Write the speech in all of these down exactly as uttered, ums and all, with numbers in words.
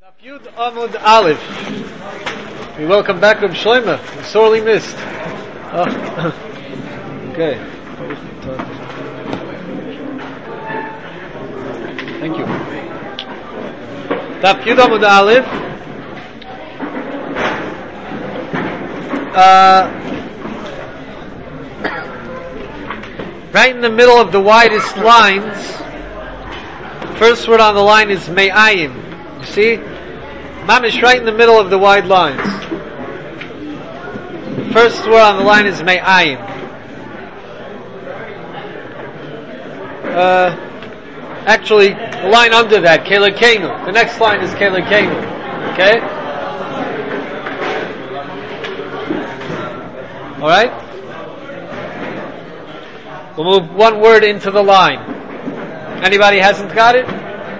Daf Yud Amud Aleph. We welcome back Reb Shlomo. We sorely missed. Oh. Okay. Thank you. Daf Yud Amud Aleph. Uh, right in the middle of the widest lines, first word on the line is Me'ayin. You see? Mamish right in the middle of the wide lines. First word on the line is Me'ayin. Uh, actually, the line under that, Kelekenu. The next line is Kelekenu. Okay? Alright? We'll move one word into the line. Anybody hasn't got it?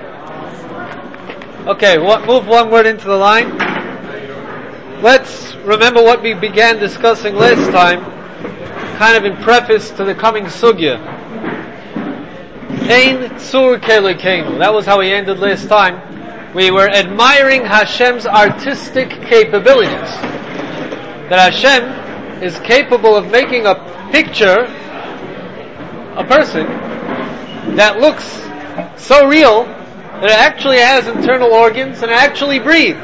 Okay, move one word into the line. Let's remember what we began discussing last time, kind of in preface to the coming sugya. Ein tzur kelekenu. That was how we ended last time. We were admiring Hashem's artistic capabilities. That Hashem is capable of making a picture, a person, that looks so real that it actually has internal organs and it actually breathes.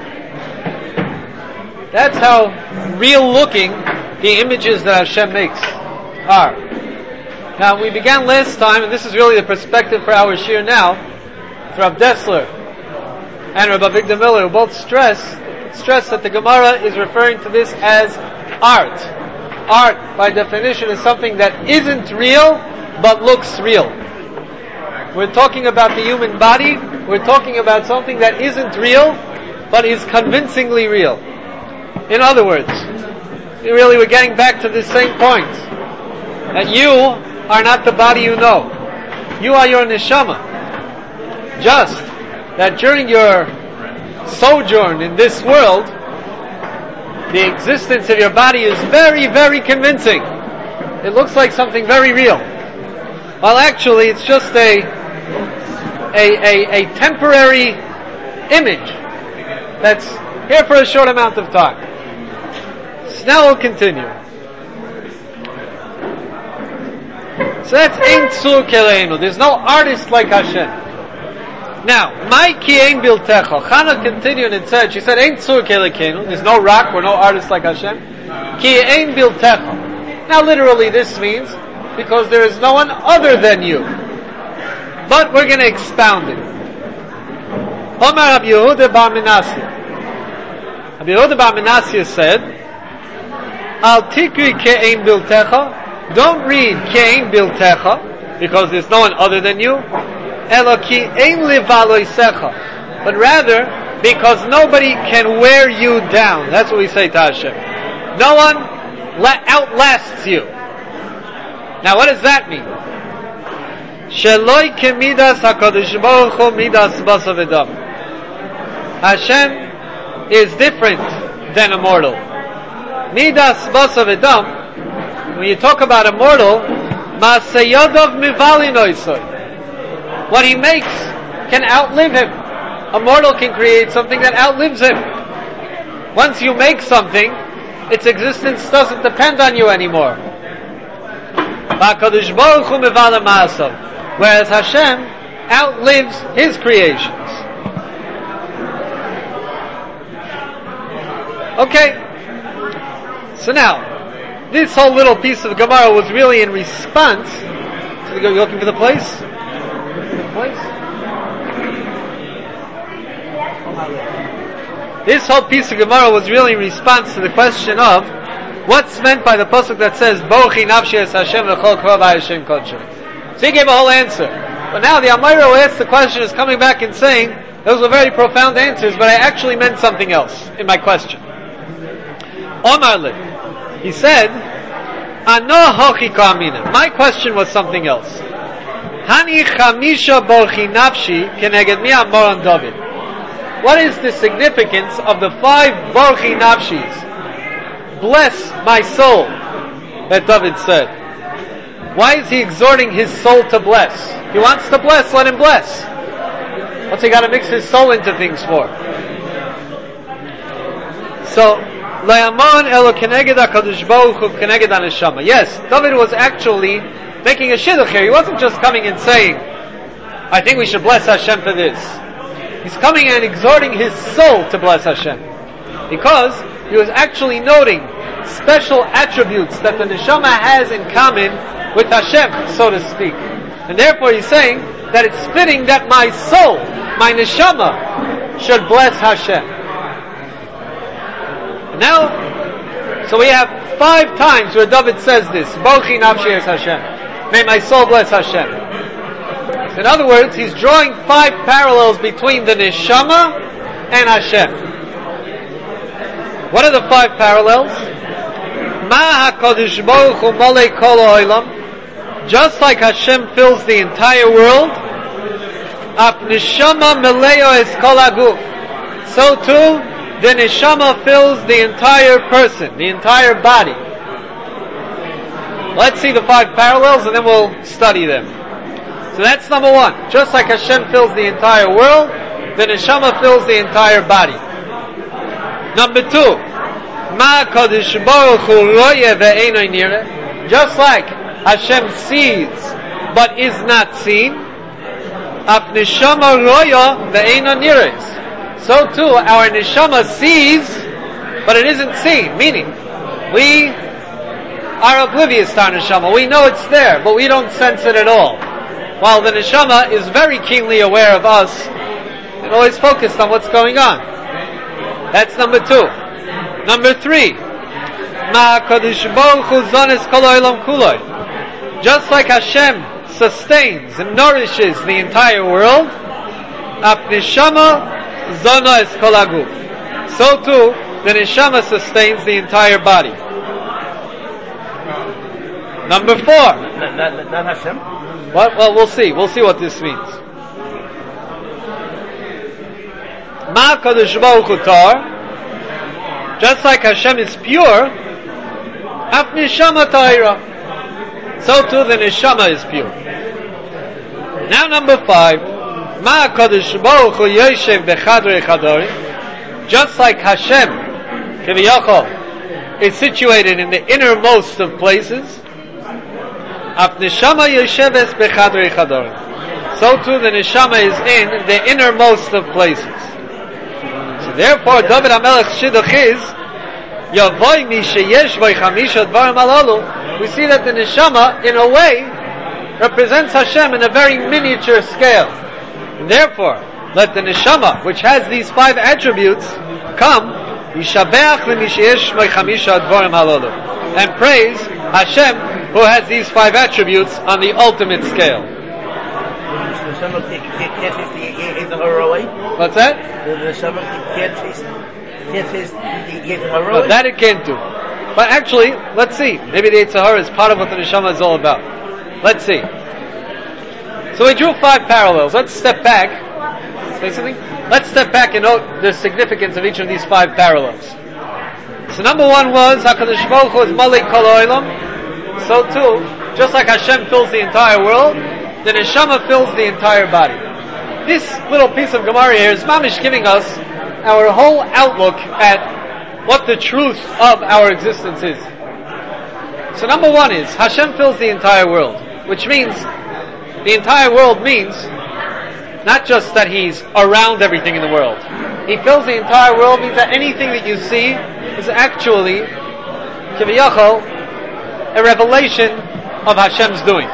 That's how real looking the images that Hashem makes are. Now, we began last time, and this is really the perspective for our shir now, for Rav Dessler and Rabbi Avigdor Miller, who both stress, stress that the Gemara is referring to this as art. Art, by definition, is something that isn't real, but looks real. We're talking about the human body. We're talking about something that isn't real, but is convincingly real. In other words, really we're getting back to the same point. That you are not the body you know. You are your neshama. Just that during your sojourn in this world, the existence of your body is very, very convincing. It looks like something very real. Well, actually, it's just a A, a, a temporary image that's here for a short amount of time. So now we'll continue. So that's Ein Tzur Keleinu. There's no artist like Hashem. Now, my ki ein biltecha. Chana continued and said, she said, Ein Tzur Keleinu. There's no rock, we're no artist like Hashem. Ki ein biltecha. Now literally this means, because there is no one other than you. But we're going to expound it. Omar Rabbi Yehuda bar Menashe. Rabbi Yehuda bar Menashe said, Al tikri ke'ein biltecha. Don't read ke'ein biltecha, because there's no one other than you. Elo ke'ein livaloisecha. But rather, because nobody can wear you down. That's what we say to Hashem. No one la- outlasts you. Now what does that mean? Sheloi kemidas HaKadosh Baruch Hu midas basa v'dam. Hashem is different than a mortal. Midas basa v'dam. When you talk about a mortal, Ma'aseyadav mivali noisoi. What he makes can outlive him. A mortal can create something that outlives him. Once you make something, its existence doesn't depend on you anymore. HaKadosh Baruch Hu mivala ma'asav. Whereas Hashem outlives His creations. Okay. So now, this whole little piece of Gemara was really in response to the, you looking for the place? The place? This whole piece of Gemara was really in response to the question of what's meant by the pasuk that says Bochi nafshi es Hashem l'chol krov Hashem kodshem. So he gave a whole answer. But now the Amayra who asked the question is coming back and saying, those were very profound answers, but I actually meant something else in my question. Omar li. He said, Ano hochi kamina. My question was something else. Hani chamisha borchi nafshi keneged mi amoran David. What is the significance of the five borchi nafshis? Bless my soul, that David said. Why is he exhorting his soul to bless? He wants to bless, let him bless. What's he got to mix his soul into things for? So, yes, David was actually making a shidduch here. He wasn't just coming and saying, I think we should bless Hashem for this. He's coming and exhorting his soul to bless Hashem. Because he was actually noting special attributes that the neshama has in common with Hashem, so to speak. And therefore he's saying that it's fitting that my soul, my neshama, should bless Hashem. And now, so we have five times where David says this, Bochi nafshi es Hashem. May my soul bless Hashem. In other words, he's drawing five parallels between the neshama and Hashem. What are the five parallels? Ma HaKadosh Baruch Hu Malei Kol Ha'olam. Just like Hashem fills the entire world, Af Neshama Meleo Es Kol HaGuf. So too, the Neshama fills the entire person, the entire body. Let's see the five parallels and then we'll study them. So that's number one. Just like Hashem fills the entire world, the Neshama fills the entire body. Number two, Ma Kadosh Baruch Hu Roye Ve'eino Nireh. Just like Hashem sees but is not seen, Af Neshama Roya Ve'eino Nireh. So too, our Neshama sees but it isn't seen. Meaning, we are oblivious to our Neshama. We know it's there, but we don't sense it at all. While the Neshama is very keenly aware of us and always focused on what's going on. That's number two. Number three, Ma Kadosh Baruch Hu Zones Kol Ha'olam Kuloi. Just like Hashem sustains and nourishes the entire world, Af Neshama Zona Es Kol HaGuf. So too, the Neshama sustains the entire body. Number four. Not, not Hashem? What? Well, we'll see. We'll see what this means. Ma Kadosh Baruch Hu Tar. Just like Hashem is pure, Af Neshama Tahira. So too the Neshama is pure. Now number five. Ma Kadosh Baruch Hu Yoshev Bechadrei Chadori. Just like Hashem, Kiviyachol, is situated in the innermost of places, Af Neshama Yosheves Bechadrei Chadori. So too the Neshama is in the innermost of places. So therefore, David HaMelech Shidduch is Yavoi mi sheyesh v'y chamisha dvarim halalu. We see that the neshama, in a way, represents Hashem in a very miniature scale. And therefore, let the neshama, which has these five attributes, come yishabeach li mi sheyesh v'y chamisha dvarim halalu, and praise Hashem, who has these five attributes on the ultimate scale. What's that? No, that it can't do. But actually, let's see. Maybe the Yetzer Hara is part of what the neshama is all about. Let's see. So we drew five parallels. Let's step back. Say something? Let's step back and note the significance of each of these five parallels. So number one was HaKadosh Baruch Hu is Malei Kol Ha'olam. So too, just like Hashem fills the entire world, the neshama fills the entire body. This little piece of Gemara here is mamish giving us our whole outlook at what the truth of our existence is. So number one is, Hashem fills the entire world, which means, the entire world means, not just that He's around everything in the world. He fills the entire world means that anything that you see is actually, kiviyachol, a revelation of Hashem's doings.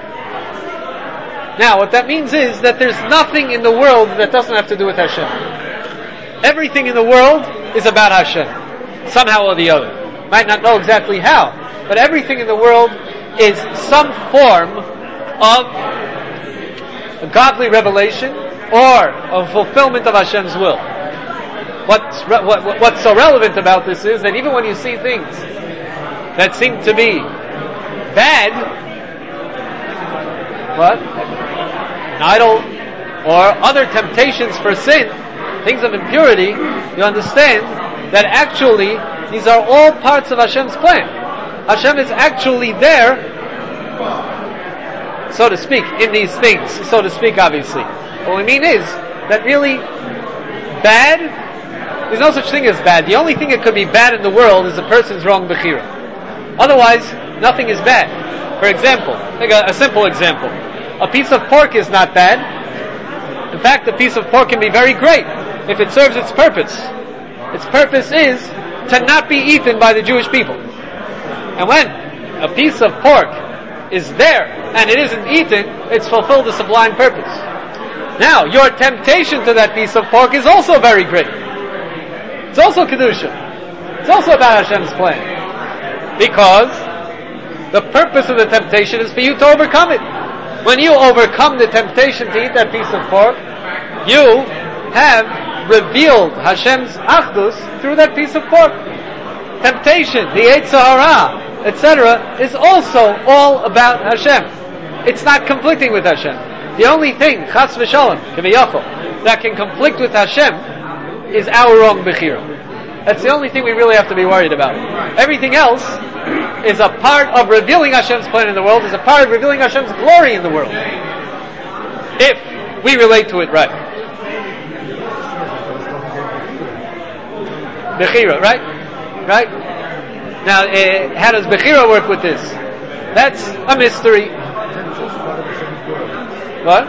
Now, what that means is that there's nothing in the world that doesn't have to do with Hashem. Everything in the world is about Hashem, somehow or the other. Might not know exactly how, but everything in the world is some form of a godly revelation or a fulfillment of Hashem's will. What's, re- what, what's so relevant about this is that even when you see things that seem to be bad, what? An idol or other temptations for sin, things of impurity, you understand that actually these are all parts of Hashem's plan. Hashem is actually there, so to speak, in these things, so to speak, obviously. What we mean is that really bad, there's no such thing as bad. The only thing that could be bad in the world is a person's wrong bechira. Otherwise, nothing is bad. For example, take a, a simple example. A piece of pork is not bad. In fact, a piece of pork can be very great if it serves its purpose. Its purpose is to not be eaten by the Jewish people. And when a piece of pork is there and it isn't eaten, it's fulfilled a sublime purpose. Now, your temptation to that piece of pork is also very great. It's also Kedusha. It's also about Hashem's plan. Because the purpose of the temptation is for you to overcome it. When you overcome the temptation to eat that piece of pork, you have revealed Hashem's Achdus through that piece of pork. Temptation, the Yetzer Hara, et cetera, is also all about Hashem. It's not conflicting with Hashem. The only thing, Chas v'Shalom, K'viyachol, that can conflict with Hashem is our wrong bechira. That's the only thing we really have to be worried about. Everything else is a part of revealing Hashem's plan in the world, is a part of revealing Hashem's glory in the world. If we relate to it right. Bechira, right? Right? Now, uh, how does Bechira work with this? That's a mystery. What?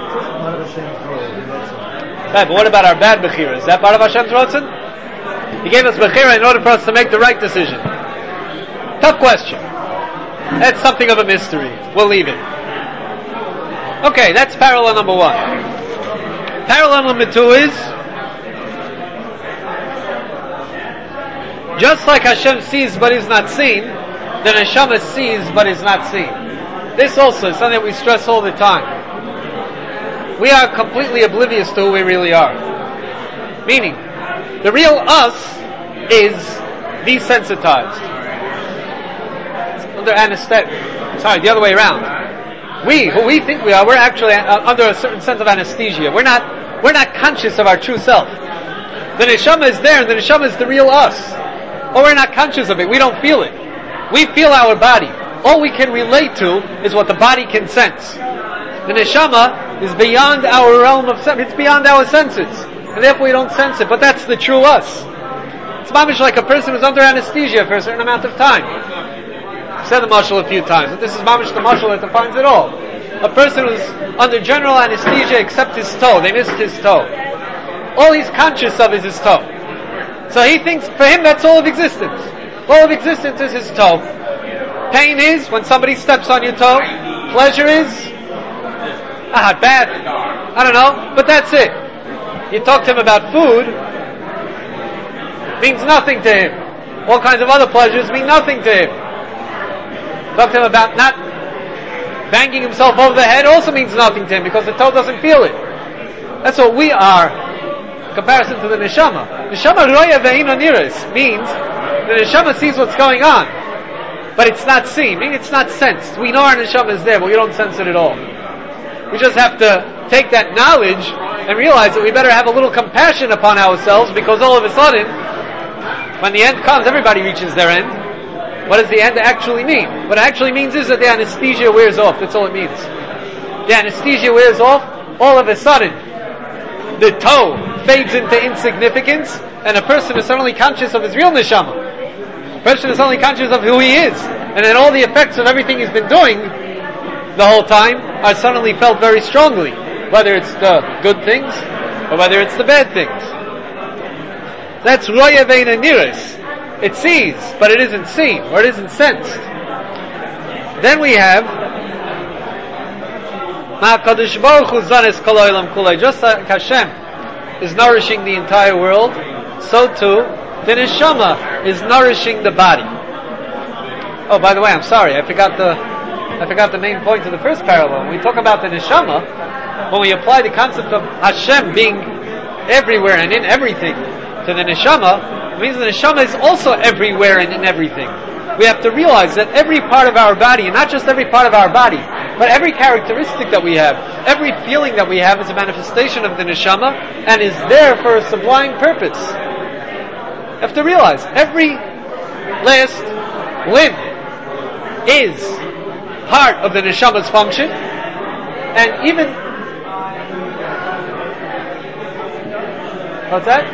Right, but what about our bad Bechira? Is that part of Hashem's Ratzon? He gave us Bechira in order for us to make the right decision. Tough question. That's something of a mystery. We'll leave it. Okay, that's parallel number one. Parallel number two is, just like Hashem sees but is not seen, the Neshama sees but is not seen. This also is something that we stress all the time. We are completely oblivious to who we really are. Meaning, the real us is desensitized. It's under anesthetic. Sorry, the other way around. We, who we think we are, we're actually uh, under a certain sense of anesthesia. We're not, we're not conscious of our true self. The Neshama is there, and the Neshama is the real us. Or we're not conscious of it. We don't feel it. We feel our body. All we can relate to is what the body can sense. The Neshama is beyond our realm of sense. It's beyond our senses. And therefore we don't sense it. But that's the true us. It's mamish like a person who's under anesthesia for a certain amount of time. I've said the mashal a few times, but this is mamish the mashal that defines it all. A person who's under general anesthesia except his toe. They missed his toe. All he's conscious of is his toe. So he thinks, for him, that's all of existence. All of existence is his toe. Pain is when somebody steps on your toe. Pleasure is, ah, bad. I don't know, but that's it. You talk to him about food, means nothing to him. All kinds of other pleasures mean nothing to him. Talk to him about not banging himself over the head also means nothing to him because the toe doesn't feel it. That's what we are. Comparison to the neshama. Neshama roya ve'ina niris means the neshama sees what's going on, but it's not seen. Meaning it's not sensed. We know our neshama is there, but we don't sense it at all. We just have to take that knowledge and realize that we better have a little compassion upon ourselves, because all of a sudden, when the end comes, everybody reaches their end. What does the end actually mean? What it actually means is that the anesthesia wears off. That's all it means. The anesthesia wears off. All of a sudden, the toe fades into insignificance, and a person is suddenly conscious of his real neshama. A person is suddenly conscious of who he is, and then all the effects of everything he's been doing the whole time are suddenly felt very strongly, whether it's the good things or whether it's the bad things. That's roya ve'ina niris. It sees, but it isn't seen, or it isn't sensed. Then we have Ma'akadosh Baruch Hu zanes kol ha'olam kulei. Just like Hashem is nourishing the entire world, so too the neshama is nourishing the body. Oh, by the way, I'm sorry, I forgot the I forgot the main point of the first parallel. When we talk about the neshama, when we apply the concept of Hashem being everywhere and in everything to the neshama, it means the neshama is also everywhere and in everything. We have to realize that every part of our body, and not just every part of our body, but every characteristic that we have, every feeling that we have is a manifestation of the neshama and is there for a sublime purpose. You have to realize every last limb is part of the neshama's function, and even What's that?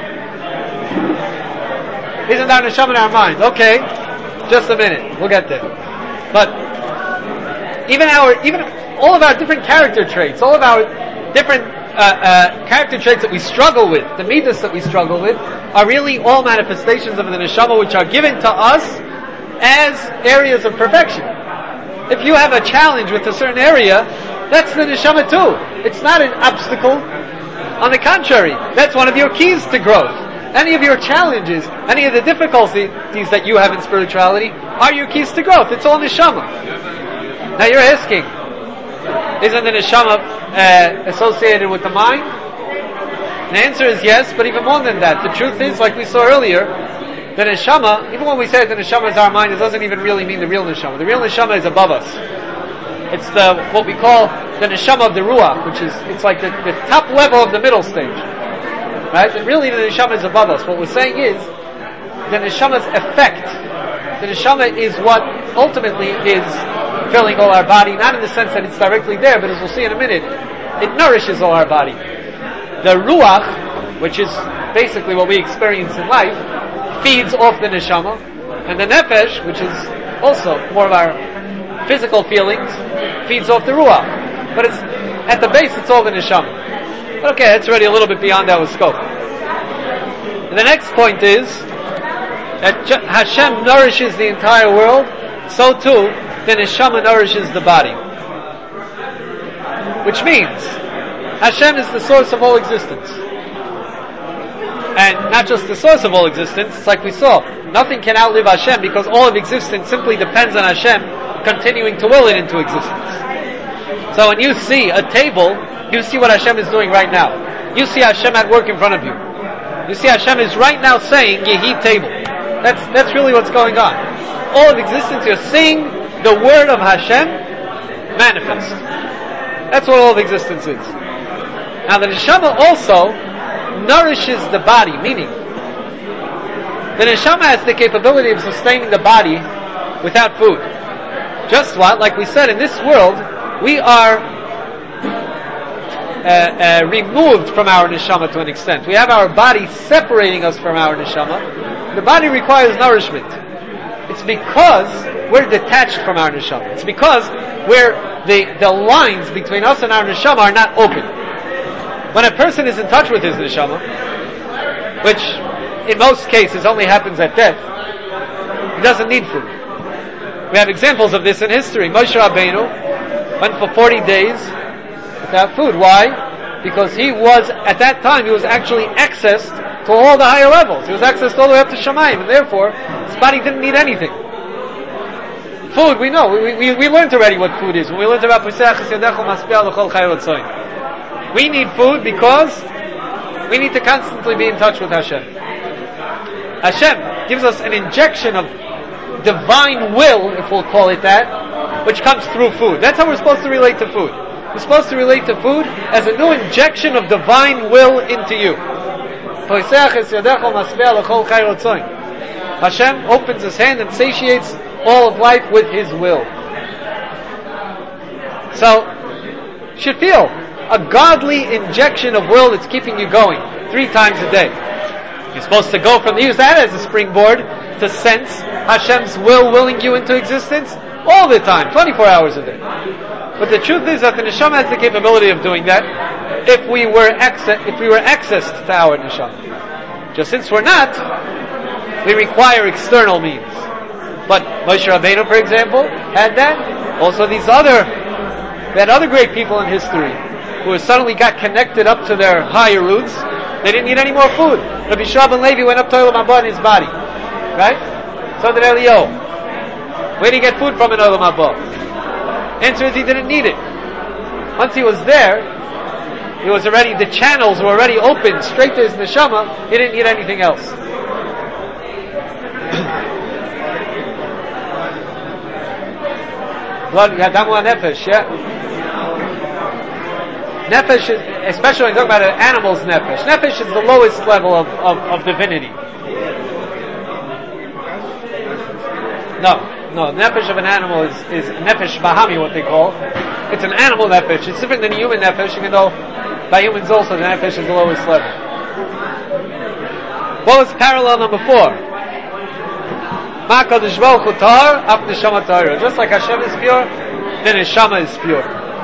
Isn't our neshama in our mind? Okay, just a minute, we'll get there. But even our, even all of our different character traits, all of our different uh, uh, character traits that we struggle with, the midas that we struggle with, are really all manifestations of the neshama, which are given to us as areas of perfection. If you have a challenge with a certain area, that's the neshama too. It's not an obstacle. On the contrary, that's one of your keys to growth. Any of your challenges, any of the difficulties that you have in spirituality are your keys to growth. It's all neshama. Now you're asking, isn't the neshama uh, associated with the mind? The answer is yes, but even more than that. The truth is, like we saw earlier, the neshama, even when we say the neshama is our mind, it doesn't even really mean the real neshama. The real neshama is above us. It's the what we call the neshama of the ruach, which is it's like the, the top level of the middle stage. Right? And really the neshama is above us. What we're saying is the neshama's effect. The neshama is what ultimately is filling all our body, not in the sense that it's directly there, but as we'll see in a minute, it nourishes all our body. The ruach, which is basically what we experience in life, feeds off the neshama, and the nefesh, which is also more of our physical feelings, feeds off the ruach. But it's at the base, it's all the neshama. But okay, that's already a little bit beyond our scope. And the next point is that Hashem nourishes the entire world, so too the neshama nourishes the body. Which means Hashem is the source of all existence. And not just the source of all existence, it's like we saw, nothing can outlive Hashem because all of existence simply depends on Hashem continuing to will it into existence. So when you see a table, you see what Hashem is doing right now. You see Hashem at work in front of you. You see Hashem is right now saying, Yehi table. That's, that's really what's going on. All of existence, you're seeing the word of Hashem manifest. That's what all of existence is. Now the neshama also nourishes the body, meaning the neshama has the capability of sustaining the body without food. Just what, like we said, in this world, we are uh, uh, removed from our neshama to an extent. We have our body separating us from our neshama. The body requires nourishment. It's because we're detached from our neshama. It's because we're, the, the lines between us and our neshama are not open. When a person is in touch with his neshama, which in most cases only happens at death, he doesn't need food. We have examples of this in history. Moshe Rabbeinu went for forty days without food. Why? Because he was, at that time, he was actually accessed to all the higher levels. He was accessed all the way up to Shamayim, and therefore, his body didn't need anything. Food, we know. We, we, we learned already what food is. When we learned about we need food because we need to constantly be in touch with Hashem. Hashem gives us an injection of divine will, if we'll call it that, which comes through food. That's how we're supposed to relate to food. We're supposed to relate to food as a new injection of divine will into you. Hashem opens his hand and satiates all of life with his will. So, you should feel a godly injection of will that's keeping you going three times a day. You're supposed to go from, use that as a springboard to sense Hashem's will willing you into existence all the time, twenty-four hours a day. But the truth is that the neshama has the capability of doing that if we were access, if we were accessed to our neshama. Just since we're not, we require external means. But Moshe Rabbeinu, for example, had that. Also these other, we had other great people in history who suddenly got connected up to their higher roots. They didn't need any more food. Rabbi Shua ben Levi went up to Olam Haba in his body. Right? So did Eliyahu. Where did he get food from in Olam Haba? Answer is he didn't need it. Once he was there, he was already, the channels were already open straight to his neshama. He didn't need anything else. Blood, Yadamu Nefesh, yeah? Nefesh, is, especially when you talk about an animal's nefesh, nefesh is the lowest level of, of, of divinity. No, no, nefesh of an animal is, is nefesh bahami, what they call. It's an animal nefesh. It's different than a human nefesh, even though by humans also the nefesh is the lowest level. What was parallel number four? Ma Kadosh Baruch Hu Tahar, Af Neshama Tahira. Just like Hashem is pure, then Neshama is pure.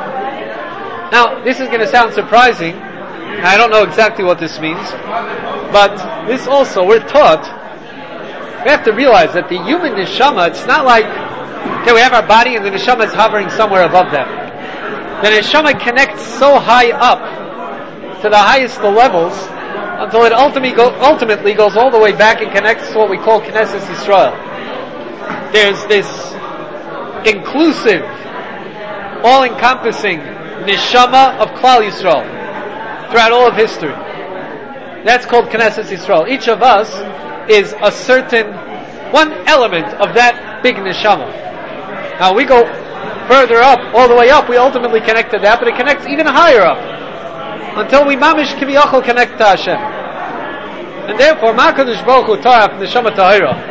Now, this is going to sound surprising. I don't know exactly what this means, but this also, we're taught, we have to realize that the human Neshama, it's not like, okay, we have our body and the Neshama is hovering somewhere above that. The Neshama connects so high up to the highest of levels until it ultimately, go, ultimately goes all the way back and connects to what we call Knesset Yisrael. There's this inclusive, all-encompassing Neshama of Klal Yisrael throughout all of history. That's called Knesset Yisrael. Each of us is a certain, one element of that big Neshama. Now we go further up, all the way up, we ultimately connect to that, but it connects even higher up, until we mamish kiviyachol connect to Hashem. And therefore, Ma Kadosh Baruch Hu Tahar Neshama Tahira.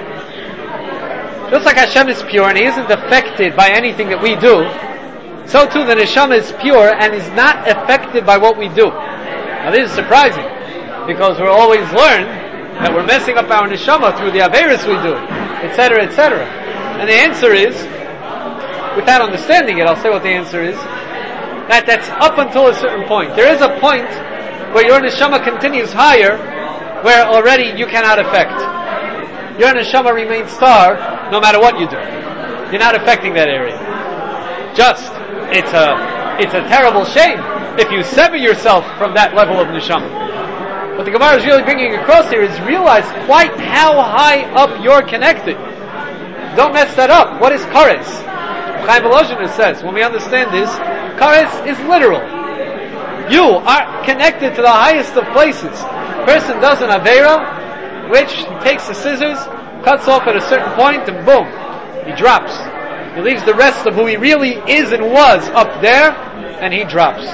Just like Hashem is pure and He isn't affected by anything that we do, so too the Neshama is pure and is not affected by what we do. Now this is surprising, because we're always learned that we're messing up our Neshama through the Averis we do, et cetera, et cetera. And the answer is, without understanding it, I'll say what the answer is, that that's up until a certain point. There is a point where your Neshama continues higher, where already you cannot affect. Your Neshama remains star no matter what you do. You're not affecting that area. Just, it's a, it's a terrible shame if you sever yourself from that level of Neshama. What the Gemara is really bringing across here is realize quite how high up you're connected. Don't mess that up. What is Kares? Chaim Volozhiner says, when we understand this, Kares is literal. You are connected to the highest of places. A person does an Aveira, which takes the scissors, cuts off at a certain point, and boom, he drops. He leaves the rest of who he really is and was up there, and he drops.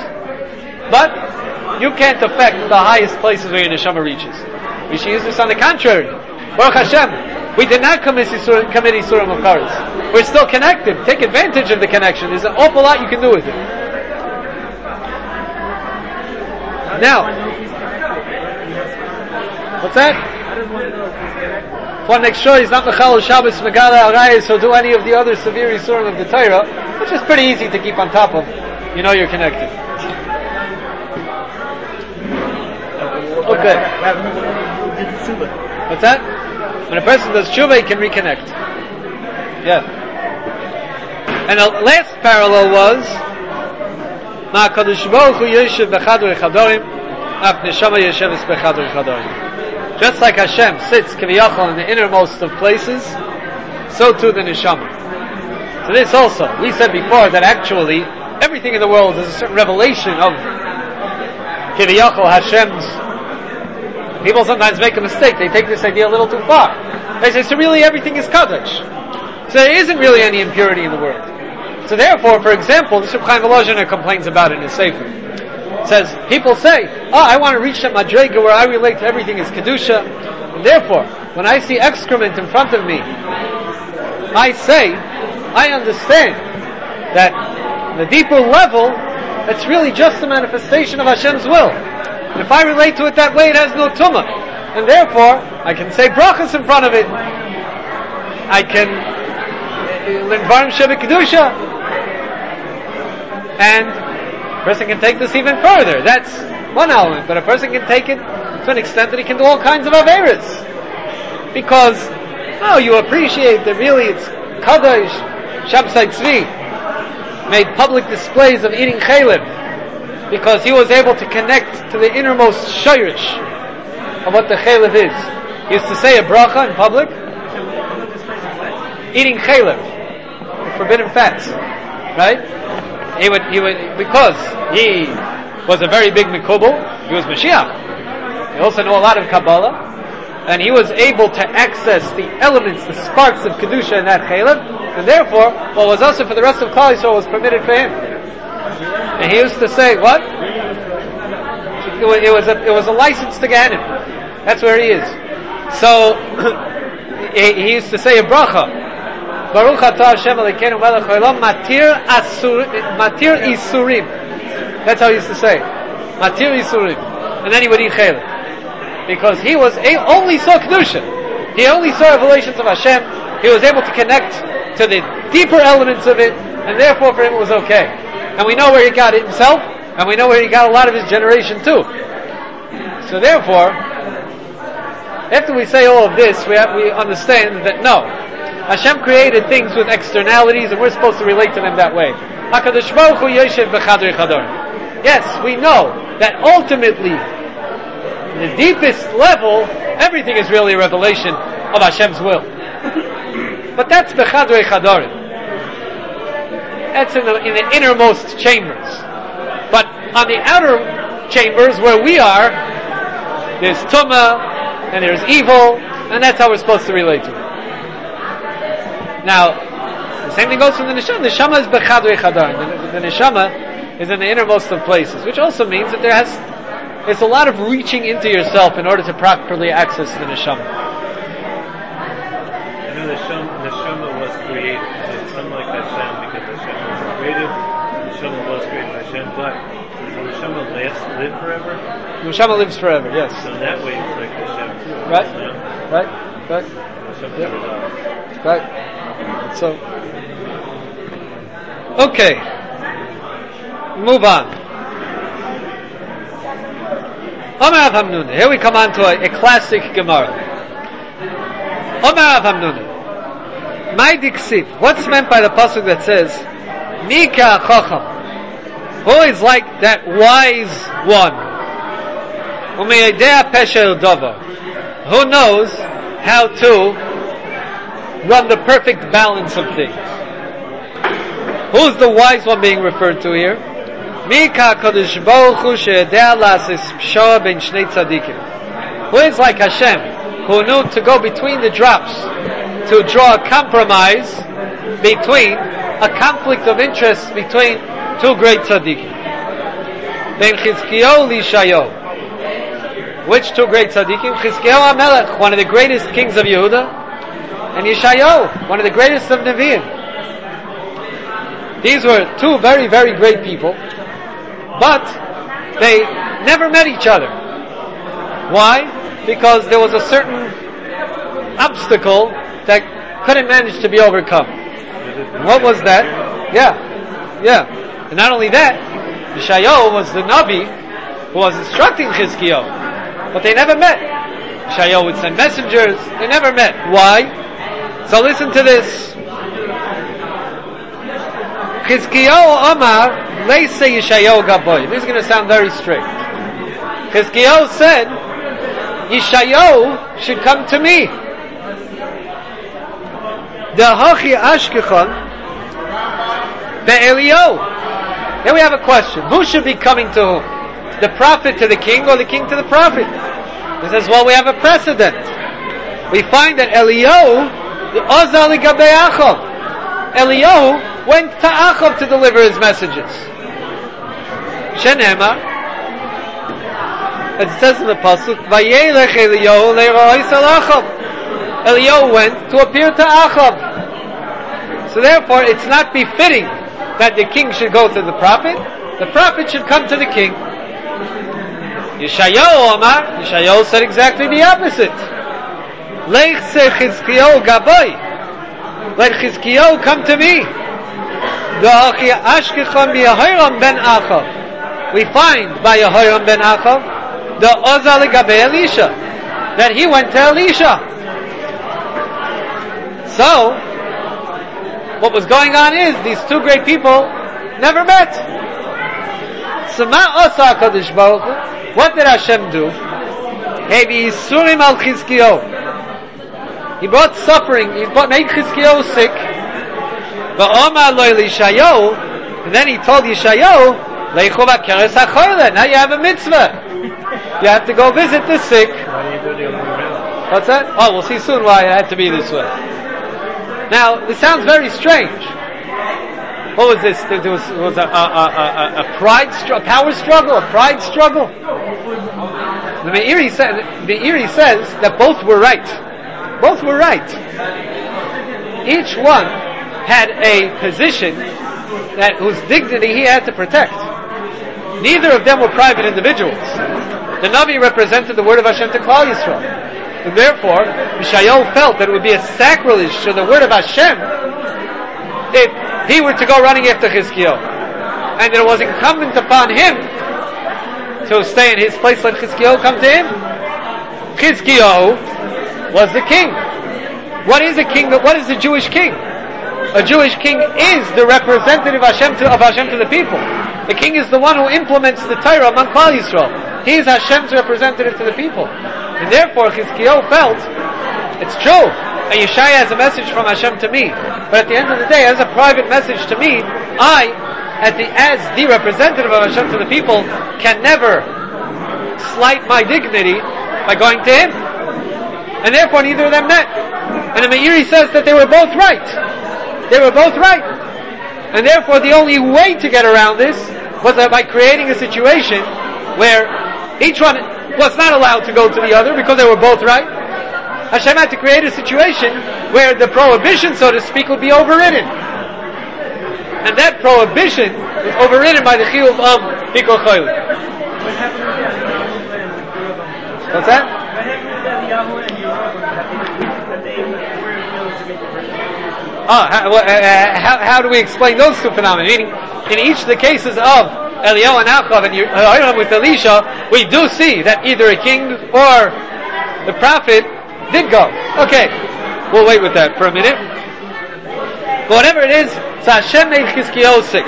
But you can't affect the highest places where your neshama reaches. We should use this on the contrary. Baruch Hashem, we did not commit Isurim of Kares. We're still connected. Take advantage of the connection. There's an awful lot you can do with it. Now, what's that? One makes sure he's not Mechal Shabbos Megala Arayis or do any of the other severe Isurim of the Torah, which is pretty easy to keep on top of. You know you're connected. Okay. What's that? When a person does tshuva, he can reconnect. Yeah. And the last parallel was Ma Kadosh Baruch Hu Yeshev Bechador Chadorim, Af Neshama Yesheves Bechador Chadorim. Just like Hashem sits Kiviyachol in the innermost of places, so too the Neshama. So this also, we said before that actually everything in the world is a certain revelation of Kiviyachol Hashem's. People sometimes make a mistake. They take this idea a little too far. They say, so really everything is Kadosh. So there isn't really any impurity in the world. So therefore, for example, this Reb Chaim Volozhiner complains about it in his Sefer. It says, people say, oh, I want to reach that Madrega where I relate to everything is Kedusha. And therefore, when I see excrement in front of me, I say, I understand that the deeper level, it's really just a manifestation of Hashem's will. And if I relate to it that way, it has no tumah. And therefore, I can say brachas in front of it. I can learn Dvarim Sheba Kedusha. And a person can take this even further. That's one element. But a person can take it to an extent that he can do all kinds of Averis. Because, oh, you appreciate that really it's Kadosh, Shabsai Tzvi, made public displays of eating chaylev. Because he was able to connect to the innermost shayrish of what the chaylev is. He used to say a bracha in public, eating chaylev, forbidden fats, right? He would, he would, because he was a very big mikubal, he was Mashiach. He also knew a lot of Kabbalah, and he was able to access the elements, the sparks of kedusha in that chaylev, and therefore, what was also for the rest of Klal Yisrael was permitted for him. And he used to say, what? It was, it was a it was a license to Gehenna. That's where he is. So he, he used to say a bracha. Baruch atah Hashem Elokeinu melech haolam matir asur matir isurim. That's how he used to say. Matir isurim. And then he would eat chaylev. because he was a, only saw Kedusha. He only saw revelations of Hashem. He was able to connect to the deeper elements of it, and therefore for him it was okay. And we know where he got it himself, and we know where he got a lot of his generation too. So therefore, after we say all of this, we have, we understand that no, Hashem created things with externalities, and we're supposed to relate to them that way. HaKadosh Baruch Hu Yoshev b'chadrei chador. Yes, we know that ultimately, the deepest level, everything is really a revelation of Hashem's will. But that's b'chadrei chadorim. That's in the, in the innermost chambers. But on the outer chambers where we are, there's tumah, and there's evil, and that's how we're supposed to relate to it. Now, the same thing goes for the neshama. The neshama is b'chadrei chadorim. The, the neshama is in the innermost of places, which also means that there has, it's a lot of reaching into yourself in order to properly access the neshama. I know the neshama, neshama was created. It's unlike Hashem because Hashem was created. The neshama was created by Hashem, but does the neshama last, live forever? The neshama lives forever, yes. So in that way, it's like Hashem too. Right, you know? right, right. Hashem Yeah. never dies. Right. So, okay. Move on. Omar Rav Hamnuna. Here we come on to a, a classic Gemara. Omar Rav Hamnuna. My diksiv. What's meant by the pasuk that says, Mika chacham? Who is like that wise one? Umeyedea pesher dava. Who knows how to run the perfect balance of things? Who's the wise one being referred to here? Mika Kadosh Baruch Hu she'edea la'asis pshara ben shnei tzadikim. Who is like Hashem, who knew to go between the drops, to draw a compromise between a conflict of interest between two great tzadikim. Ben Chizkiyahu l'Yishayahu. Which two great tzadikim? Chizkiyahu HaMelech, one of the greatest kings of Yehuda, and Yeshayahu, one of the greatest of Nevi'im. These were two very, very great people, but they never met each other. Why? Because there was a certain obstacle that couldn't manage to be overcome. And what was that? Yeah, yeah. And not only that, Yeshayahu was the Navi who was instructing Chizkiyahu, but they never met. Yeshayahu would send messengers, they never met. Why? So listen to this. Chizkiyahu Amar Leise Yeshayahu Gaboy. This is going to sound very strange. Chizkiyahu said, Yeshayahu should come to me. Dahachi Ashkechon Be'Eliyahu. Here we have a question. Who should be coming to whom? The prophet to the king or the king to the prophet? He says, well, we have a precedent. We find that Eliyahu, the Ozal Ligabei Achav. Eliyahu went to Achav to deliver his messages. Shenema, as it says in the pasuk, Vayelech Eliyahu le'ra'is al Achav. Eliyahu went to appear to Achav. So therefore, it's not befitting that the king should go to the prophet. The prophet should come to the king. Yeshayahu Amar, Yeshayahu said exactly the opposite. Leich se Chizkiyahu Gaboy. Let Chizkiyahu come to me. Ben Achav. We find by Yehoram ben Achav the Ozal Gabe Elisha, that he went to Elisha. So, what was going on is these two great people never met. So, ma osa HaKadosh Baruch Hu? What did Hashem do? Hebi Yisurim al Chizkiyahu. He brought suffering. He brought, made Chizkiyahu sick. V'omar lo Yeshayahu, and then he told Yeshayahu, Leichu v'keres ha'choyle. Now you have a mitzvah. You have to go visit the sick. Why do you do the other way around? What's that? Oh, we'll see soon why it had to be this way. Now, this sounds very strange. What was this? There was, was a, a, a, a, a pride, str- a power struggle, a pride struggle. The Meiri said, the Meiri says that both were right. Both were right. Each one had a position that whose dignity he had to protect. Neither of them were private individuals. The Navi represented the word of Hashem to Klal Yisrael. And therefore, Yeshayahu felt that it would be a sacrilege to the word of Hashem if he were to go running after Chizkiyahu. And it was incumbent upon him to stay in his place, let Chizkiyahu come to him. Chizkiyahu was the king. What is a king? What is a Jewish king? A Jewish king is the representative Hashem to, of Hashem to the people. The king is the one who implements the Torah among Klal Yisrael. He is Hashem's representative to the people. And therefore, Chizkiyahu felt, it's true, and Yeshaya has a message from Hashem to me. But at the end of the day, as a private message to me, I, at the, as the representative of Hashem to the people, can never slight my dignity by going to him. And therefore, neither of them met. And the Meiri says that they were both right. They were both right. And therefore, the only way to get around this was by creating a situation where each one was not allowed to go to the other because they were both right. Hashem had to create a situation where the prohibition, so to speak, would be overridden. And that prohibition was overridden by the chiyuv of Bikol Choyle. What's that? Oh, how, uh, how, how do we explain those two phenomena? Meaning, in each of the cases of Eliyahu and Achav and Yehoram with Elisha, we do see that either a king or the prophet did go. Okay, we'll wait with that for a minute. But whatever it is, so Hashem made Chizkiyahu sick.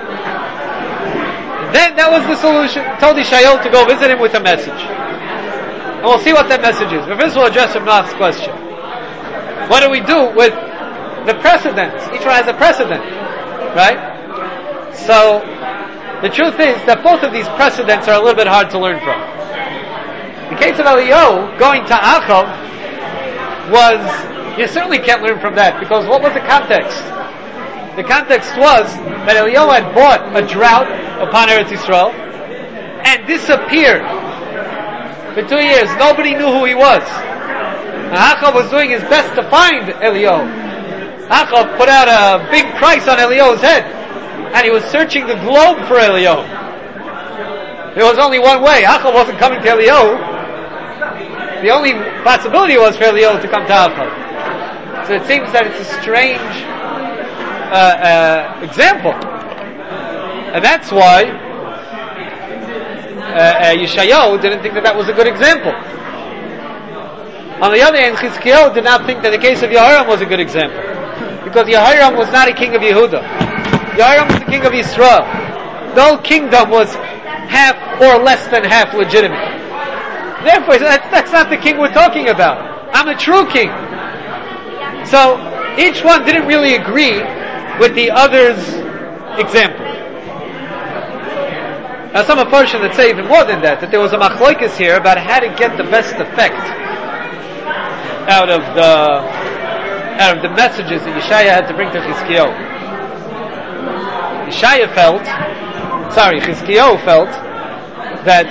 Then that was the solution. Told Yeshayahu to go visit him with a message. And we'll see what that message is. But first we'll address Rav question. What do we do with the precedents? Each one has a precedent, right? So, the truth is that both of these precedents are a little bit hard to learn from. In the case of Eliyahu, going to Achav was, you certainly can't learn from that, because what was the context? The context was that Eliyahu had brought a drought upon Eretz Yisrael and disappeared for two years. Nobody knew who he was. And Achav was doing his best to find Eliyahu. Achav put out a big price on Eliyahu's head, and he was searching the globe for Eliyahu. There was only one way. Achav wasn't coming to Eliyahu. The only possibility was for Eliyahu to come to Achav. So it seems that it's a strange uh, uh, example, and that's why uh, uh, Yeshayahu didn't think that that was a good example. On the other hand, Chizkiyahu did not think that the case of Yehoram was a good example, because Yehoram was not a king of Yehuda. Yehoram was the king of Yisrael. The whole kingdom was half or less than half legitimate. Therefore, that's, that's not the king we're talking about. I'm a true king. So, each one didn't really agree with the other's example. Now, some portion that say even more than that, that there was a machloikis here about how to get the best effect out of the out of the messages that Yeshaya had to bring to Chizkiyahu. Yeshaya felt, sorry, Chizkiyahu felt that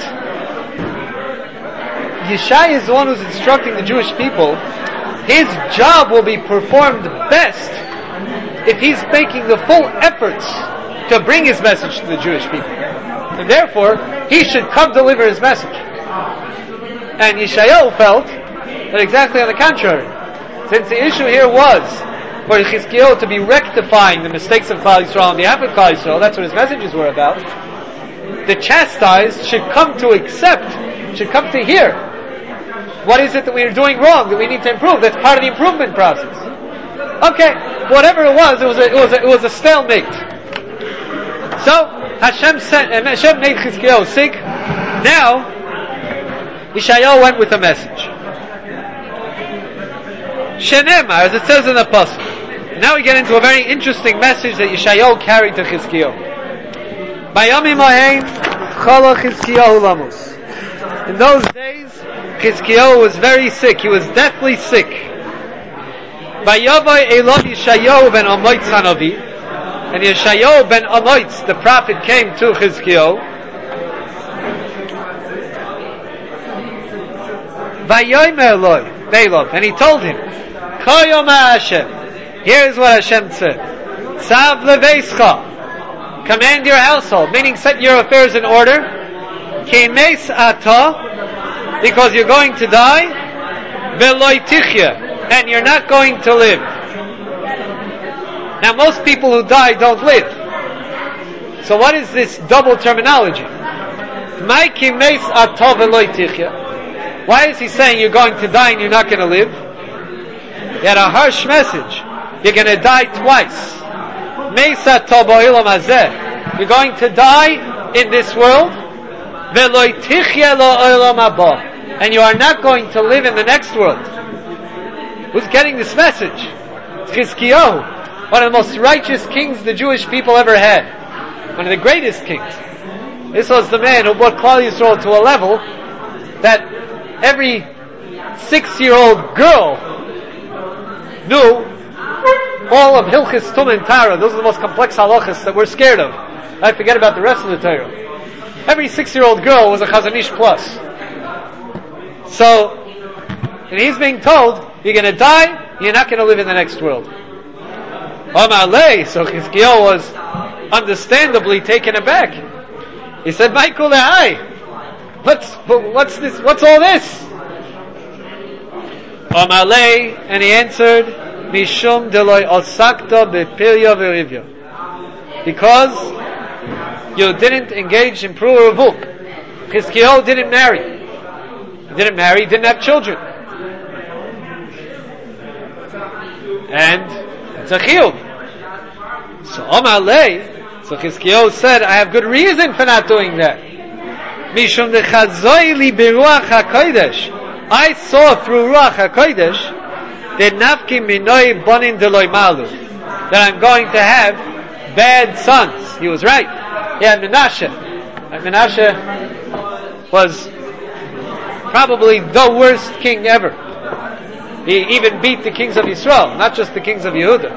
Yeshaya is the one who's instructing the Jewish people. His job will be performed best if he's making the full efforts to bring his message to the Jewish people. And therefore, he should come deliver his message. And Yeshayahu felt that exactly on the contrary. Since the issue here was for Chizkiyahu to be rectifying the mistakes of Klal Yisrael on behalf of Klal Yisrael, that's what his messages were about, the chastised should come to accept, should come to hear, what is it that we are doing wrong, that we need to improve? That's part of the improvement process. Okay, whatever it was, it was a, it was a, it was a stalemate. So, Hashem, sent, uh, Hashem made Chizkiyahu sick. Now, Yeshayahu went with a message. Shenemar, as it says in the Pasuk. Now we get into a very interesting message that Yeshayahu carried to Chizkiyahu. Bayamim hahem chala Chizkiyahu lamus. In those days, Chizkiyahu was very sick. He was deathly sick. Vayavai Elov Yeshayahu ben Amoitz Hanavi, and Yeshayahu ben Amoitz, the prophet, came to Chizkiyahu. Vayomer Eloi Beilov, and he told him, Koyoma Hashem. Here is what Hashem said: Tzav leveischa, command your household, meaning set your affairs in order. Ki meis ata because you're going to die, ve'lo tichya, and you're not going to live. Now, most people who die don't live. So what is this double terminology? Why is he saying you're going to die and you're not going to live? He had a harsh message. You're going to die twice. You're going to die in this world, and you are not going to live in the next world. Who's getting this message? It's Chizkiyahu, one of the most righteous kings the Jewish people ever had. One of the greatest kings. This was the man who brought Klal Yisrael to a level that every six-year-old girl knew all of Hilchis Tum and Tara. Those are the most complex halachas that we're scared of. I forget about the rest of the Torah. Every six-year-old girl was a Chazon Ish plus. So, and he's being told, you're going to die, you're not going to live in the next world. So Chizkiyahu was understandably taken aback. He said, Michael, hi. What's, what's this? What's all this? And he answered, Mishum deloy osakta bepilya v'rivya. Because you didn't engage in Pruah Revuk. Chizkiyahu didn't marry. He didn't marry, he didn't have children. And it's a chiyuv. So Omar Lei, so Chizkiyahu said, I have good reason for not doing that. Mishum dechazoi li beruach hakodesh. I saw through Ruach HaKodesh that nafki minoi bonin deloy malu, that I'm going to have bad sons. He was right. He had Menashe. And Menashe was probably the worst king ever. He even beat the kings of Israel, not just the kings of Yehuda.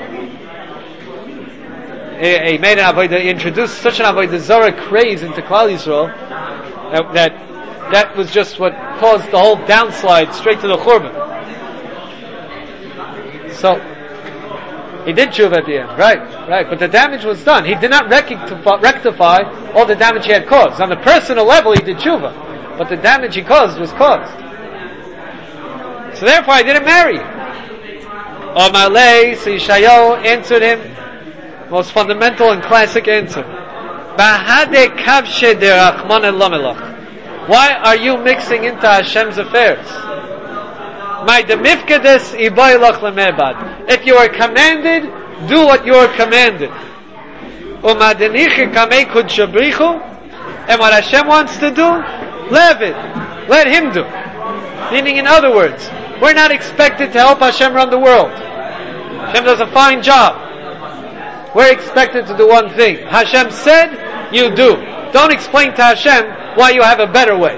He, he made an avodah, he introduced such an avodah zarah craze into Klal Yisrael that, that that was just what caused the whole downslide straight to the Churban. So he did tshuva at the end, right? Right. But the damage was done. He did not rectify, rectify all the damage he had caused. On the personal level, he did tshuva, but the damage he caused was caused. So therefore, I didn't marry. Omalei, so Yeshayahu answered him, most fundamental and classic answer. Bahade kavshe derachman elamelach. Why are you mixing into Hashem's affairs? My demifkedes iboylach lemebad. If you are commanded, do what you are commanded. Umadeniche kamei kud shabrichu. And what Hashem wants to do, leave it. Let Him do. Meaning, in other words, we're not expected to help Hashem run the world. Hashem does a fine job. We're expected to do one thing. Hashem said, you do. Don't explain to Hashem why you have a better way.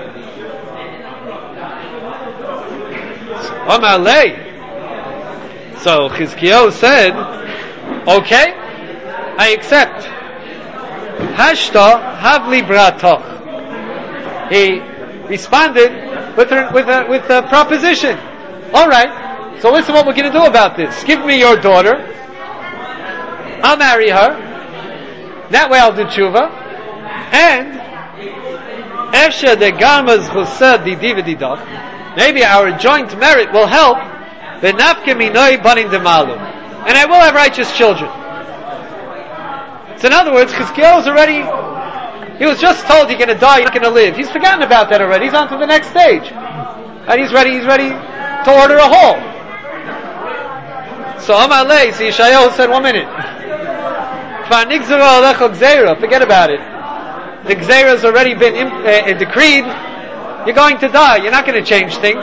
So Chizkiyahu said, okay, I accept. Hashta havli bratoch. He responded with a, with a, with a proposition. Alright, so listen what we're going to do about this. Give me your daughter. I'll marry her. That way I'll do tshuva. And Efsha de Garmas Chusad di Divididach. Maybe our joint merit will help. Benafke minoi banin demalu. And I will have righteous children. So in other words, Chizkiyahu is already, he was just told you're going to die, you're not going to live. He's forgotten about that already. He's on to the next stage. And he's ready, he's ready to order a hall. So Amar Lei, so Yeshayahu said, one minute. Forget about it. The Gzeira has already been imp- uh, decreed. You're going to die. You're not going to change things.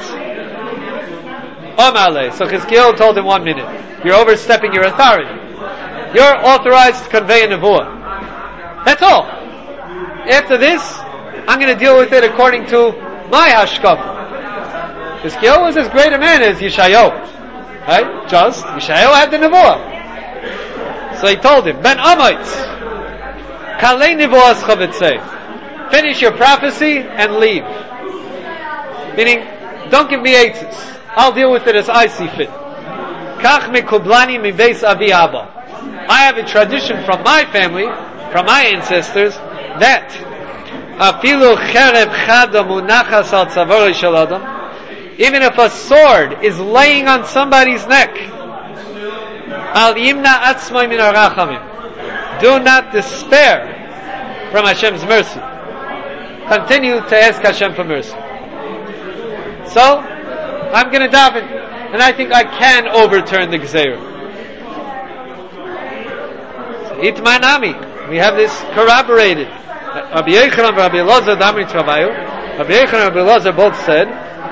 Omale. So Chizkiyahu told him, one minute. You're overstepping your authority. You're authorized to convey a nevuah. That's all. After this, I'm going to deal with it according to my hashkafa. Chizkiyahu was as great a man as Yeshayahu. Right? Just, Yeshayahu had the nevuah. So he told him, Ben Amitz, Kalei Nivoas Chavitzei. Finish your prophecy and leave. Meaning, don't give me eitzes. I'll deal with it as I see fit. Kach mekublani mi beis avi abba. I have a tradition from my family, from my ancestors, that Afilu cherev chada munachas al tzavoro shel adam. Even if a sword is laying on somebody's neck, al yimna atzmai min harachamim. Do not despair from Hashem's mercy. Continue to ask Hashem for mercy. So, I'm going to daven, and I think I can overturn the Gzeirah. Itmanami. We have this corroborated. Rabbi Yochanan and Rabbi Elazar Damri Travayu. Rabbi Yochanan and Rabbi Elazar both said,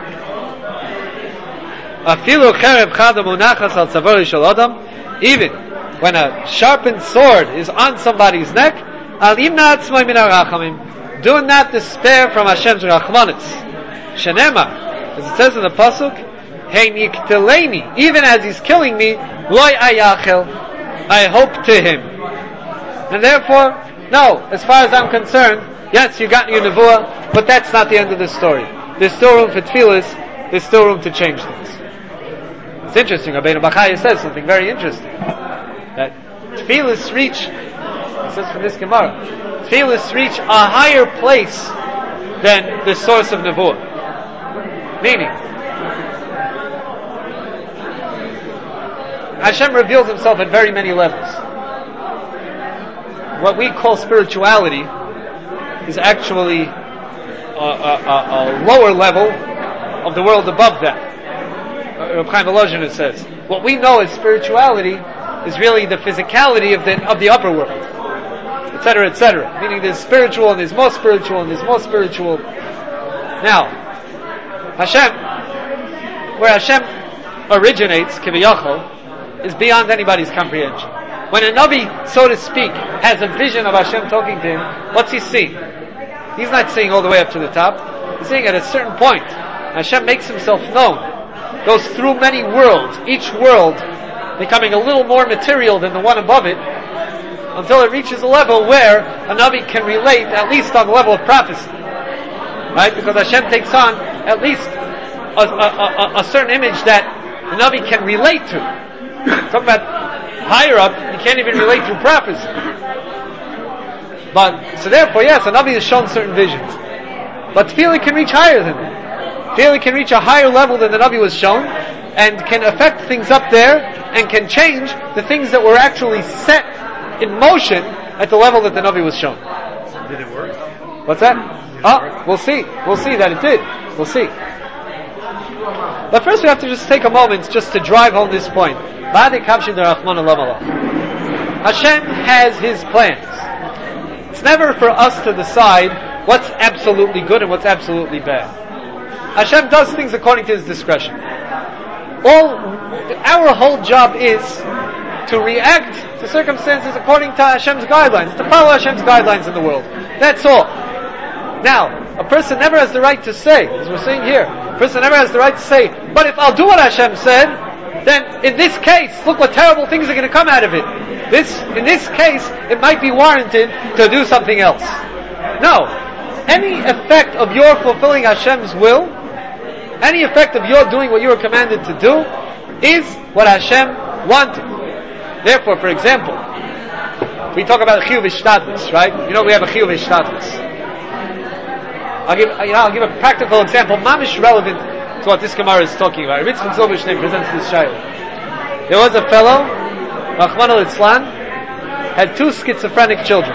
Afilu cherev chada munachas al tzavori shel adam. Even when a sharpened sword is on somebody's neck, al yimna atzmai min harachamim. Do not despair from Hashem's rachmanis. Shenema, as it says in the pasuk, Hein yikteleni. Even as he's killing me, loy ayachel. I hope to him. And therefore, no, as far as I'm concerned, yes, you got your nevuah, but that's not the end of the story. There's still room for tefillas, there's still room to change things. It's interesting, Rabbeinu Bachaya says something very interesting. That tefillas reach, he says from this Gemara, tefillas reach a higher place than the source of nevuah. Meaning, Hashem reveals himself at very many levels. What we call spirituality is actually a, a, a, a lower level of the world above that. Reb Chaim Volozhin says, what we know as spirituality is really the physicality of the of the upper world, et cetera, et cetera. Meaning there's spiritual and there's more spiritual and there's more spiritual. Now, Hashem, where Hashem originates, Kiviyachol, is beyond anybody's comprehension. When a Navi, so to speak, has a vision of Hashem talking to him, what's he seeing? He's not seeing all the way up to the top. He's seeing at a certain point. Hashem makes himself known. Goes through many worlds, each world becoming a little more material than the one above it, until it reaches a level where a Navi can relate, at least on the level of prophecy. Right? Because Hashem takes on at least a, a, a, a certain image that the Navi can relate to. Talk about higher up, you can't even relate through prophecy. But, so therefore, yes, a Navi has shown certain visions. But Tefillah can reach higher than that. Tefillah can reach a higher level than the Navi was shown, and can affect things up there, and can change the things that were actually set in motion at the level that the Navi was shown. Did it work? What's that? Oh, we'll see. We'll see that it did. We'll see. But first we have to just take a moment just to drive home this point. Hashem has His plans. It's never for us to decide what's absolutely good and what's absolutely bad. Hashem does things according to His discretion. All, our whole job is to react to circumstances according to Hashem's guidelines, to follow Hashem's guidelines in the world. That's all. Now, a person never has the right to say, as we're saying here, a person never has the right to say, but if I'll do what Hashem said, then in this case, look what terrible things are going to come out of it. This, in this case, it might be warranted to do something else. No. Any effect of your fulfilling Hashem's will, any effect of your doing what you were commanded to do, is what Hashem wanted. Therefore, for example, we talk about chiyuv ishtadlus, right? You know we have a chiyuv ishtadlus. I'll give, you know, I'll give a practical example, mamish relevant to what this Gemara is talking about. Ritzvah Zilberstein presents this shayla. There was a fellow, Rahman al-Islam, had two schizophrenic children.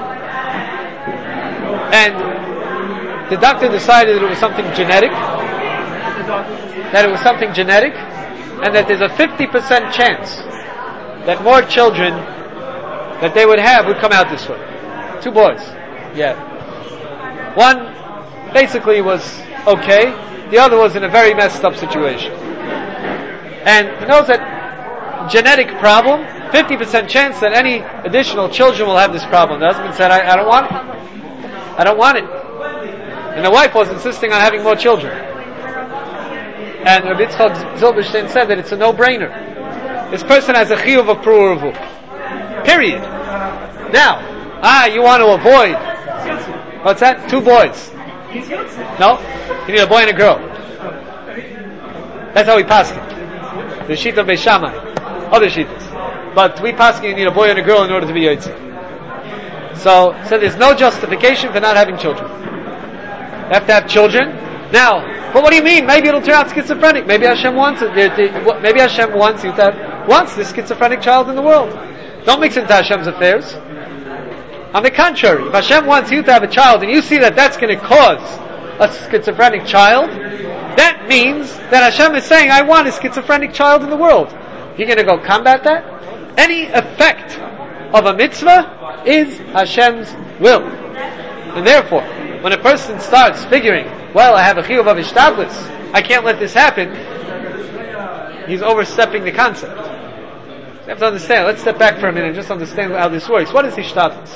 And the doctor decided that it was something genetic, that it was something genetic, and that there's a fifty percent chance that more children that they would have would come out this way. Two boys. Yeah. One basically was okay, the other was in a very messed up situation. And he knows that genetic problem, fifty percent chance that any additional children will have this problem. The husband said, I, I don't want it. I don't want it. And the wife was insisting on having more children. And Rabbi Yitzchak Zilberstein said that it's a no-brainer. This person has a chiyuv of pru'urvu. Period. Now, ah, you want to avoid, what's that? Two boys. No? You need a boy and a girl. That's how we pass it. The sheet of Beis Shammai. Other sheets. But we pass it, you need a boy and a girl in order to be Yotze. So, so there's no justification for not having children. You have to have children. Now, but what do you mean? Maybe it'll turn out schizophrenic. Maybe Hashem wants it. Maybe Hashem wants you to have, wants this schizophrenic child in the world. Don't mix into Hashem's affairs. On the contrary, if Hashem wants you to have a child and you see that that's going to cause a schizophrenic child, that means that Hashem is saying, I want a schizophrenic child in the world. You're going to go combat that? Any effect of a mitzvah is Hashem's will. And therefore, when a person starts figuring, well, I have a chiyuv of ishtadlus, I can't let this happen, he's overstepping the concept. You have to understand. Let's step back for a minute and just understand how this works. What is ishtadlus?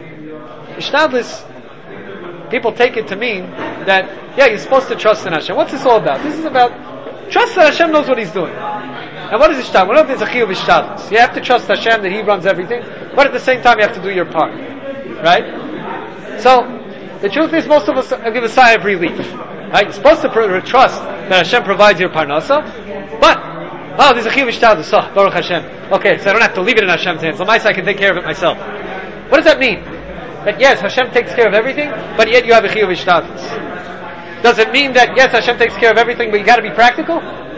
Ishtadlus, people take it to mean that, yeah, you're supposed to trust in Hashem. What's this all about? This is about trust that Hashem knows what He's doing. And what is ishtadlus? What if there's a chiyuv ishtadlus? You have to trust Hashem that He runs everything, but at the same time you have to do your part. Right? So, the truth is, most of us give a sigh of relief. Right? You're supposed to pr- trust that Hashem provides your parnasa, but, oh, there's a chiyuv ishtadlus, oh, Baruch Hashem. Okay, so I don't have to leave it in Hashem's hands. L'maisa, I can take care of it myself. What does that mean? That yes, Hashem takes care of everything, but yet you have a chiyuv ishtadlus. Does it mean that yes, Hashem takes care of everything, but you got to be practical?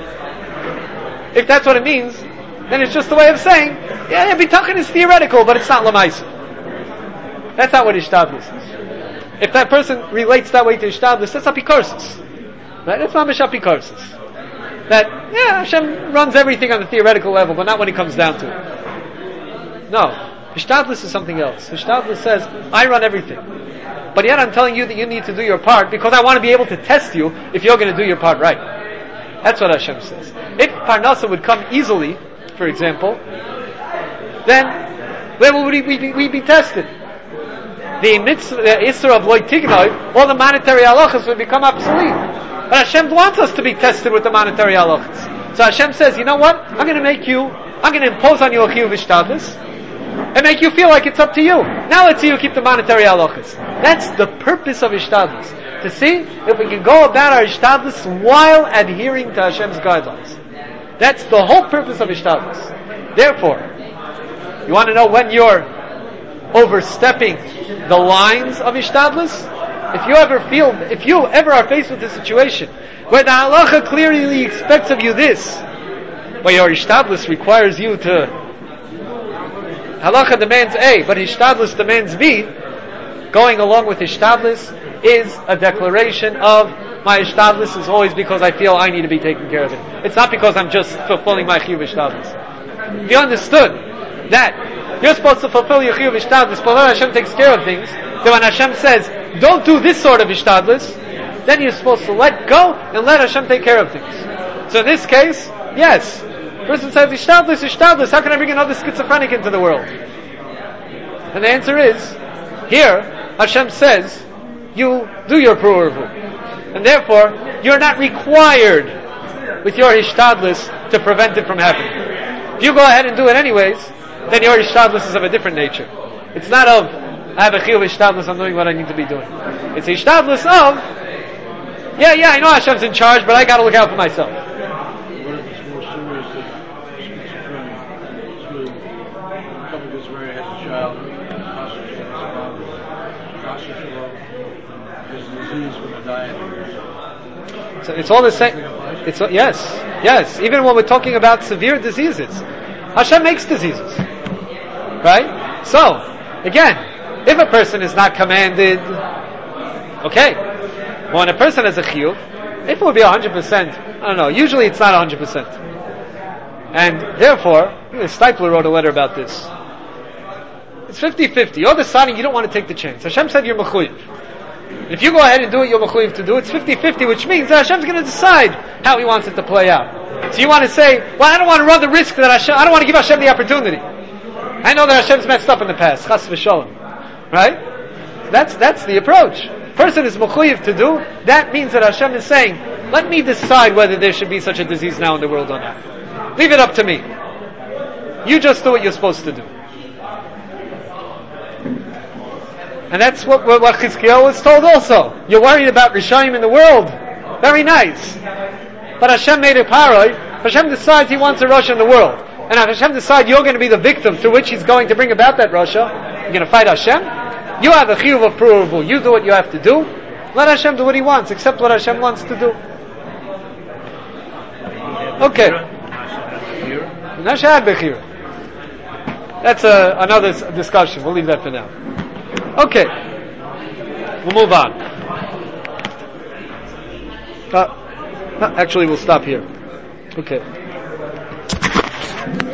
If that's what it means, then it's just a way of saying, yeah, yeah, bitachon is theoretical, but it's not l'maisa. That's not what ishtadlus is. If that person relates that way to ishtadlus, that's apikorsis. Right? That's not mishapikorsis. That, yeah, Hashem runs everything on the theoretical level, but not when it comes down to it. No. Ishtadlus is something else. Ishtadlus says, I run everything. But yet I'm telling you that you need to do your part because I want to be able to test you if you're going to do your part right. That's what Hashem says. If Parnasa would come easily, for example, then where would we be, we be tested? The mitzvah, the Isra of Loy Tignoi, all the monetary halachas would become obsolete. But Hashem wants us to be tested with the monetary halachas. So Hashem says, you know what? I'm going to make you, I'm going to impose on you a chiyuv ishtadlus and make you feel like it's up to you. Now let's see you keep the monetary halachas. That's the purpose of ishtadlus. To see if we can go about our ishtadlus while adhering to Hashem's guidelines. That's the whole purpose of ishtadlus. Therefore, you want to know when you're overstepping the lines of ishtadlus? If you ever feel, if you ever are faced with a situation where the halacha clearly expects of you this, but your ishtadlus requires you to, halacha demands A, but ishtadlus demands B, going along with ishtadlus is a declaration of my ishtadlus is always because I feel I need to be taken care of it. It's not because I'm just fulfilling my chiyuv ishtadlus. If you understood that you're supposed to fulfill your chiyuv ishtadlus, but Hashem takes care of things, then when Hashem says, don't do this sort of ishtadlus, then you're supposed to let go and let Hashem take care of things. So in this case, yes, the person says, ishtadlus, ishtadlus, how can I bring another schizophrenic into the world? And the answer is, here, Hashem says, you do your pru'urvu. And therefore, you're not required with your ishtadlus to prevent it from happening. If you go ahead and do it anyways, then your ishtadlus is of a different nature. It's not of, I have a chiyuv ishtadlus, I'm doing what I need to be doing. It's ishtadlus of, yeah, yeah, I know Hashem's in charge, but I gotta look out for myself. What if it's more serious than schizophrenia? So, a couple gets married, has a child, concentrates on his disease from a diet. So it's all the same. It's yes, yes. Even when we're talking about severe diseases, Hashem makes diseases, right? So again, if a person is not commanded, okay. When a person has a chiyuv, if it would be a hundred percent, I don't know. Usually it's not a hundred percent, and therefore, Stipler wrote a letter about this. It's fifty-fifty. You're deciding you don't want to take the chance. Hashem said you're mechuyev. If you go ahead and do what you're mechuyev to do, it's fifty-fifty, which means that Hashem's going to decide how He wants it to play out. So you want to say, well, I don't want to run the risk that Hashem, I don't want to give Hashem the opportunity. I know that Hashem's messed up in the past. Chas v'sholem. Right? That's, that's the approach. Person is mechuyev to do, that means that Hashem is saying, let me decide whether there should be such a disease now in the world or not. Leave it up to me. You just do what you're supposed to do. And that's what, what, what Chizkiyahu was told also. You're worried about Rishayim in the world. Very nice. But Hashem made a paroi. Hashem decides He wants a Rasha in the world. And if Hashem decides you're going to be the victim through which He's going to bring about that Rasha, you're going to fight Hashem? You have a chiyuv of prurubu. You do what you have to do. Let Hashem do what He wants. Accept what Hashem wants to do. Okay. Nasha bechira. That's a, another s- discussion. We'll leave that for now. Okay. We'll move on. Uh, no, actually, we'll stop here. Okay.